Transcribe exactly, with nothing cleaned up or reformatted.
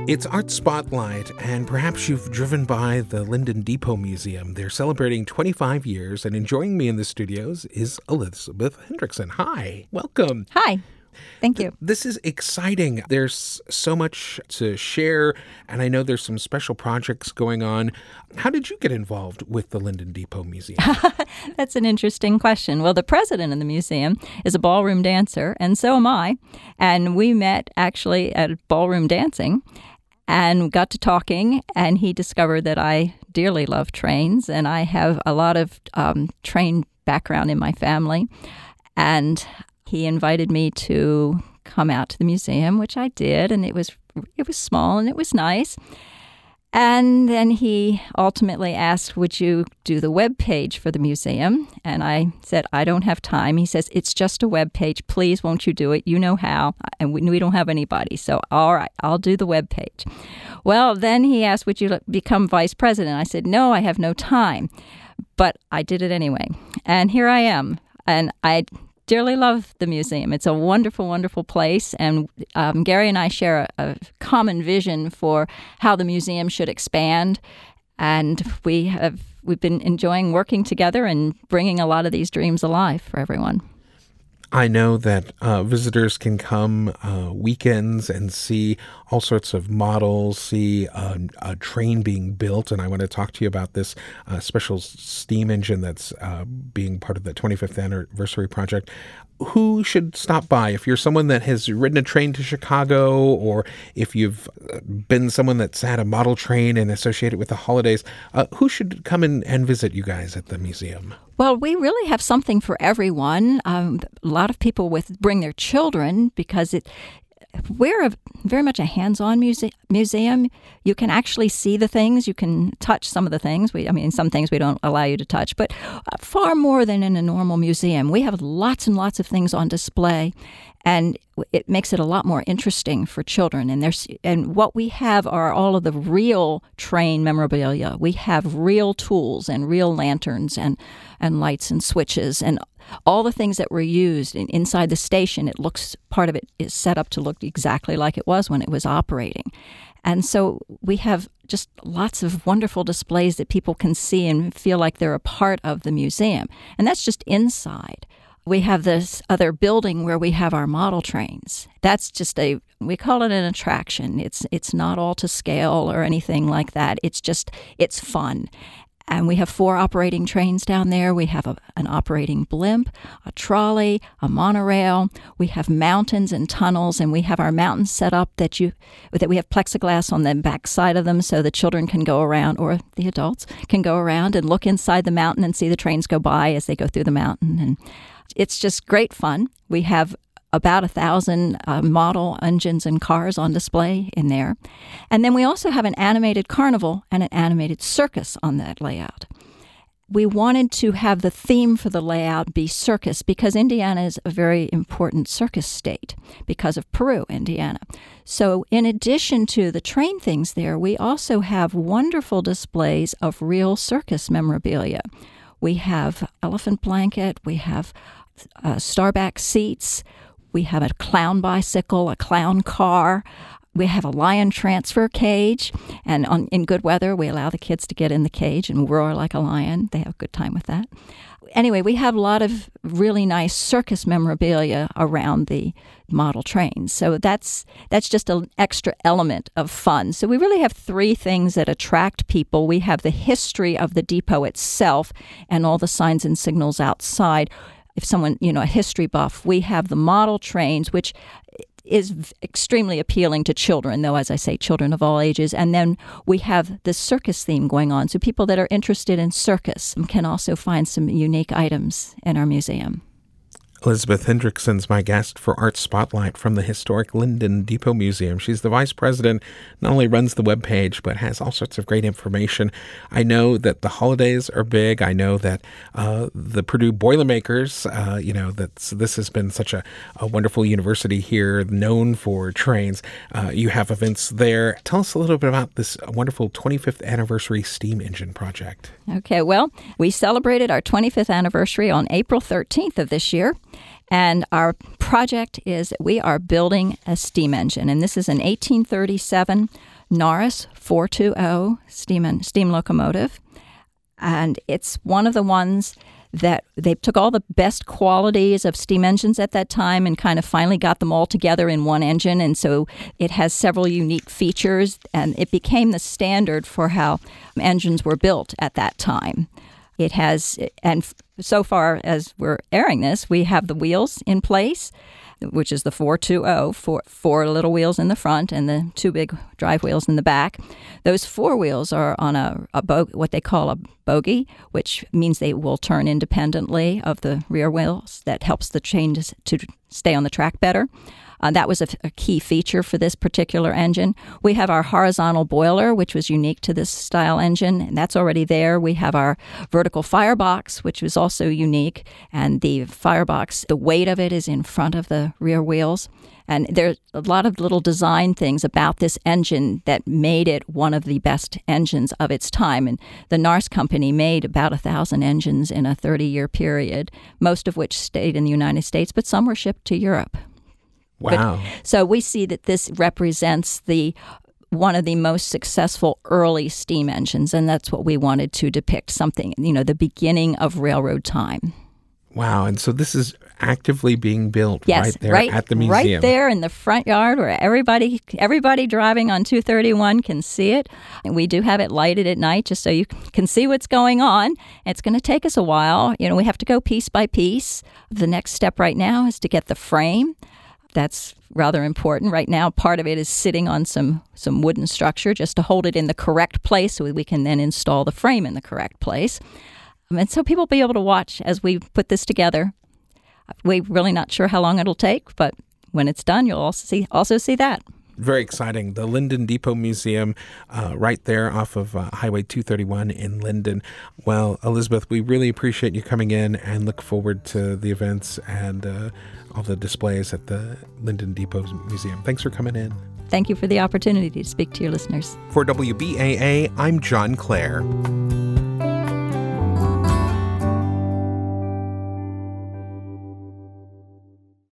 It's Art Spotlight, and perhaps you've driven by the Linden Depot Museum. They're celebrating twenty-five years, and joining me in the studios is Elizabeth Hendrickson. Hi, welcome. Hi. Thank you. This is exciting. There's so much to share, and I know there's some special projects going on. How did you get involved with the Linden Depot Museum? That's an interesting question. Well, the president of the museum is a ballroom dancer, and so am I. And we met actually at ballroom dancing and got to talking, and he discovered that I dearly love trains, and I have a lot of um, train background in my family. And he invited me to come out to the museum, which I did, and it was it was small and it was nice. And then he ultimately asked, would you do the web page for the museum? And I said, I don't have time. He says, it's just a web page. Please, won't you do it? You know how. And we, we don't have anybody. So, all right, I'll do the web page. Well, then he asked, would you become vice president? I said, no, I have no time. But I did it anyway. And here I am. And I dearly love the museum. It's a wonderful, wonderful place, and um, Gary and I share a, a common vision for how the museum should expand, and we have we've been enjoying working together and bringing a lot of these dreams alive for everyone. I know that uh, visitors can come uh, weekends and see all sorts of models, see uh, a train being built, and I want to talk to you about this uh, special steam engine that's uh, being part of the twenty-fifth anniversary project. Who should stop by? If you're someone that has ridden a train to Chicago, or if you've been someone that's had a model train and associated with the holidays, uh, who should come in and visit you guys at the museum? Well, we really have something for everyone. Um, a lot of people with bring their children because it. We're a, very much a hands-on muse- museum. You can actually see the things. You can touch some of the things. We, I mean, some things we don't allow you to touch, but far more than in a normal museum. We have lots and lots of things on display, and it makes it a lot more interesting for children. And there's and what we have are all of the real train memorabilia. We have real tools and real lanterns and, and lights and switches and all the things that were used in, inside the station. It looks, part of it is set up to look exactly like it was when it was operating. And so we have just lots of wonderful displays that people can see and feel like they're a part of the museum. And that's just inside. We have this other building where we have our model trains. That's just a, we call it an attraction. It's it's not all to scale or anything like that. It's just, it's fun. And we have four operating trains down there. We have a, an operating blimp, a trolley, a monorail. We have mountains and tunnels, and we have our mountains set up that you that we have plexiglass on the back side of them so the children can go around, or the adults can go around and look inside the mountain and see the trains go by as they go through the mountain. And it's just great fun. We have about a thousand uh, model engines and cars on display in there. And then we also have an animated carnival and an animated circus on that layout. We wanted to have the theme for the layout be circus because Indiana is a very important circus state because of Peru, Indiana. So in addition to the train things there, we also have wonderful displays of real circus memorabilia. We have elephant blanket, we have uh, starback seats, we have a clown bicycle, a clown car. We have a lion transfer cage. And on, in good weather, we allow the kids to get in the cage and roar like a lion. They have a good time with that. Anyway, we have a lot of really nice circus memorabilia around the model trains. So that's that's just an extra element of fun. So we really have three things that attract people. We have the history of the depot itself and all the signs and signals outside. If someone, you know, a history buff, we have the model trains, which is extremely appealing to children, though, as I say, children of all ages. And then we have the circus theme going on. So people that are interested in circus can also find some unique items in our museum. Elizabeth Hendrickson's my guest for Art Spotlight from the historic Linden Depot Museum. She's the vice president, not only runs the webpage, but has all sorts of great information. I know that the holidays are big. I know that uh, the Purdue Boilermakers, uh, you know, that this has been such a, a wonderful university here, known for trains. Uh, you have events there. Tell us a little bit about this wonderful twenty-fifth anniversary steam engine project. Okay, well, we celebrated our twenty-fifth anniversary on April thirteenth of this year. And our project is we are building a steam engine. And this is an eighteen thirty-seven Norris four twenty steam, steam locomotive. And it's one of the ones that they took all the best qualities of steam engines at that time and kind of finally got them all together in one engine. And so it has several unique features, and it became the standard for how engines were built at that time. It has, and so far as we're airing this, we have the wheels in place, which is the four twenty, four, four little wheels in the front and the two big drive wheels in the back. Those four wheels are on a, a bo- what they call a bogie, which means they will turn independently of the rear wheels. That helps the train to, to stay on the track better. Uh, that was a, a key feature for this particular engine. We have our horizontal boiler, which was unique to this style engine, and that's already there. We have our vertical firebox, which was also unique, and the firebox, the weight of it is in front of the rear wheels. And there's a lot of little design things about this engine that made it one of the best engines of its time. And the Norris Company made about a thousand engines in a thirty-year period, most of which stayed in the United States, but some were shipped to Europe. Wow. But, so we see that this represents the one of the most successful early steam engines, and that's what we wanted to depict, something, you know, the beginning of railroad time. Wow. And so this is actively being built yes, right there right, at the museum. Right there in the front yard where everybody everybody driving on two thirty-one can see it. And we do have it lighted at night just so you can see what's going on. It's going to take us a while. You know, we have to go piece by piece. The next step right now is to get the frame. That's rather important. Right now, part of it is sitting on some, some wooden structure just to hold it in the correct place so we can then install the frame in the correct place. And so people will be able to watch as we put this together. We're really not sure how long it'll take, but when it's done, you'll also see, also see that. Very exciting. The Linden Depot Museum uh, right there off of uh, Highway two thirty-one in Linden. Well, Elizabeth, we really appreciate you coming in and look forward to the events and uh, all the displays at the Linden Depot Museum. Thanks for coming in. Thank you for the opportunity to speak to your listeners. For W B A A, I'm John Clare.